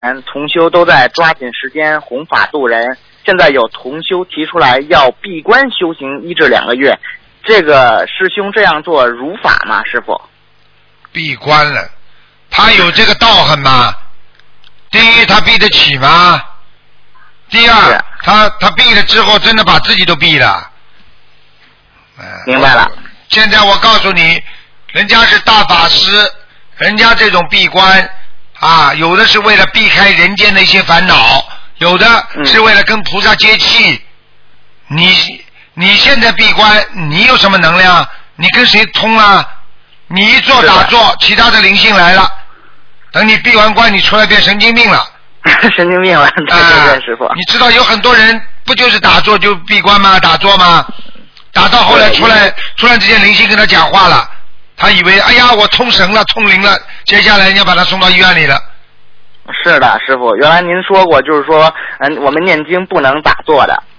同修都在抓紧时间弘法度人，现在有同修提出来要闭关修行1至2个月，这个师兄这样做如法吗？师傅？ 闭关了，他有这个道行吗？第一，他闭得起吗？第二，他闭了之后，真的把自己都闭了。 明白了。 现在我告诉你，人家是大法师，人家这种闭关啊，有的是为了避开人间的一些烦恼，有的是为了跟菩萨接气。你现在闭关，你有什么能量？你跟谁通啊？你一做打坐，其他的灵性来了，等你闭完关，你出来变神经病了。 神经病了，对，师傅。 你知道有很多人不就是打坐就闭关吗？打坐吗？打到后来突然之间灵性跟他讲话了，他以为哎呀我通神了通灵了，接下来人家把他送到医院里了。 是的，师傅，原来您说过，就是说，我们念经不能打坐的。